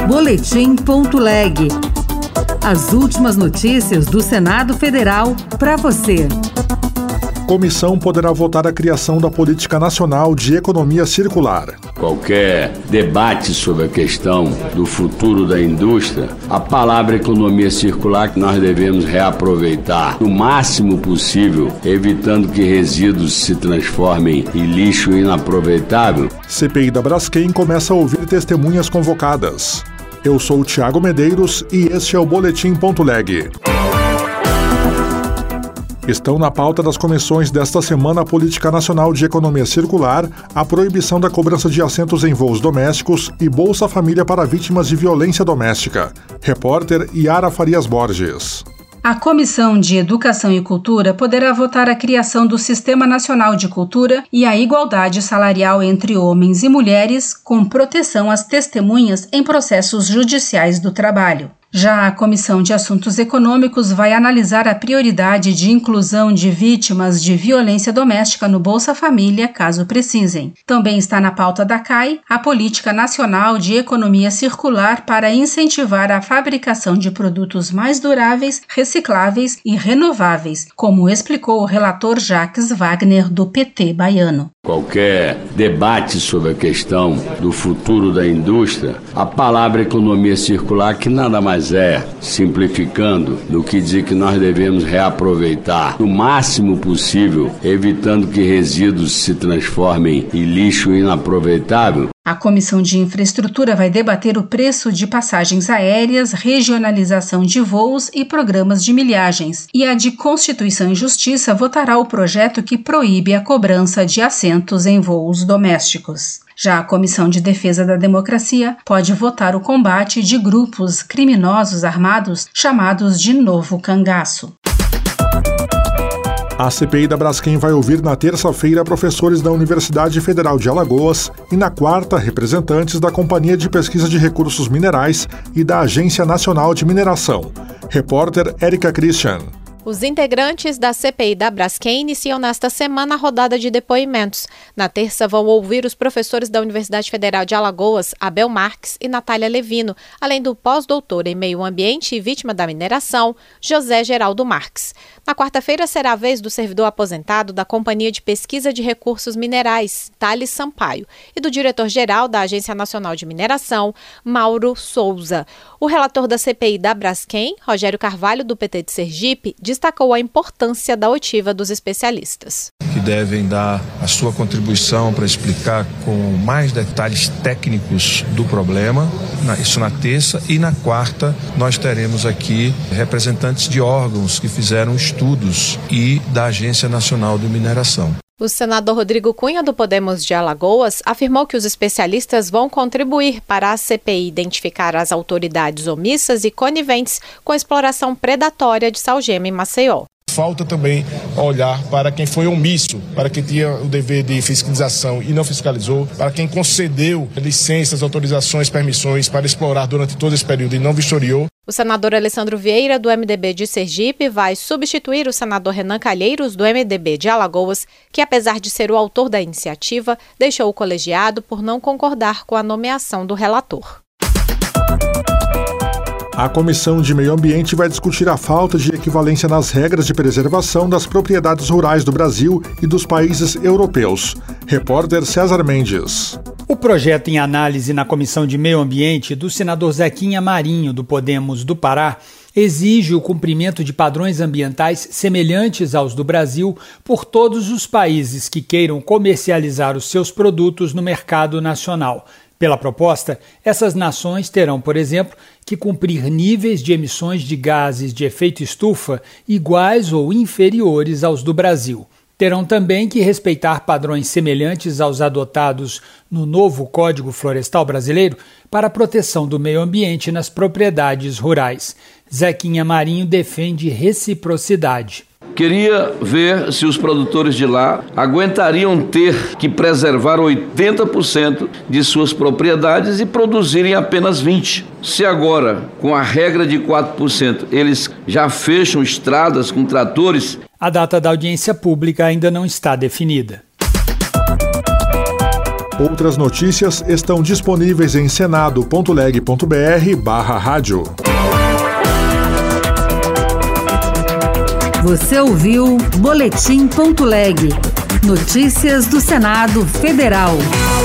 Boletim.leg. As últimas notícias do Senado Federal para você. Comissão poderá votar a criação da Política Nacional de Economia Circular. Qualquer debate sobre a questão do futuro da indústria, a palavra economia circular que nós devemos reaproveitar o máximo possível, evitando que resíduos se transformem em lixo inaproveitável. CPI da Braskem começa a ouvir testemunhas convocadas. Eu sou o Thiago Medeiros e este é o Boletim.leg. Estão na pauta das comissões desta semana a Política Nacional de Economia Circular, a proibição da cobrança de assentos em voos domésticos e Bolsa Família para vítimas de violência doméstica. Repórter Yara Farias Borges. A Comissão de Educação e Cultura poderá votar a criação do Sistema Nacional de Cultura e a igualdade salarial entre homens e mulheres, com proteção às testemunhas em processos judiciais do trabalho. Já a Comissão de Assuntos Econômicos vai analisar a prioridade de inclusão de vítimas de violência doméstica no Bolsa Família, caso precisem. Também está na pauta da CAI a Política Nacional de Economia Circular para incentivar a fabricação de produtos mais duráveis, recicláveis e renováveis, como explicou o relator Jacques Wagner, do PT baiano. Qualquer debate sobre a questão do futuro da indústria, a palavra economia circular, que nada mais é, simplificando, do que dizer que nós devemos reaproveitar o máximo possível, evitando que resíduos se transformem em lixo inaproveitável. A Comissão de Infraestrutura vai debater o preço de passagens aéreas, regionalização de voos e programas de milhagens. E a de Constituição e Justiça votará o projeto que proíbe a cobrança de assentos em voos domésticos. Já a Comissão de Defesa da Democracia pode votar o combate de grupos criminosos armados chamados de Novo Cangaço. A CPI da Braskem vai ouvir na terça-feira professores da Universidade Federal de Alagoas e na quarta representantes da Companhia de Pesquisa de Recursos Minerais e da Agência Nacional de Mineração. Repórter Érica Christian. Os integrantes da CPI da Braskem iniciam nesta semana a rodada de depoimentos. Na terça vão ouvir os professores da Universidade Federal de Alagoas, Abel Marques e Natália Levino, além do pós-doutor em meio ambiente e vítima da mineração, José Geraldo Marques. Na quarta-feira será a vez do servidor aposentado da Companhia de Pesquisa de Recursos Minerais, Thales Sampaio, e do diretor-geral da Agência Nacional de Mineração, Mauro Souza. O relator da CPI da Braskem, Rogério Carvalho, do PT de Sergipe, destacou a importância da oitiva dos especialistas. Que devem dar a sua contribuição para explicar com mais detalhes técnicos do problema, isso na terça, e na quarta nós teremos aqui representantes de órgãos que fizeram estudos e da Agência Nacional de Mineração. O senador Rodrigo Cunha, do Podemos de Alagoas, afirmou que os especialistas vão contribuir para a CPI identificar as autoridades omissas e coniventes com a exploração predatória de salgema em Maceió. Falta também olhar para quem foi omisso, para quem tinha o dever de fiscalização e não fiscalizou, para quem concedeu licenças, autorizações, permissões para explorar durante todo esse período e não vistoriou. O senador Alessandro Vieira, do MDB de Sergipe, vai substituir o senador Renan Calheiros, do MDB de Alagoas, que, apesar de ser o autor da iniciativa, deixou o colegiado por não concordar com a nomeação do relator. A Comissão de Meio Ambiente vai discutir a falta de equivalência nas regras de preservação das propriedades rurais do Brasil e dos países europeus. Repórter César Mendes. O projeto em análise na Comissão de Meio Ambiente do senador Zequinha Marinho, do Podemos do Pará, exige o cumprimento de padrões ambientais semelhantes aos do Brasil por todos os países que queiram comercializar os seus produtos no mercado nacional. Pela proposta, essas nações terão, por exemplo, que cumprir níveis de emissões de gases de efeito estufa iguais ou inferiores aos do Brasil. Terão também que respeitar padrões semelhantes aos adotados no novo Código Florestal Brasileiro para a proteção do meio ambiente nas propriedades rurais. Zequinha Marinho defende reciprocidade. Queria ver se os produtores de lá aguentariam ter que preservar 80% de suas propriedades e produzirem apenas 20%. Se agora, com a regra de 4%, eles já fecham estradas com tratores... A data da audiência pública ainda não está definida. Outras notícias estão disponíveis em senado.leg.br/rádio. Você ouviu Boletim.leg. Notícias do Senado Federal.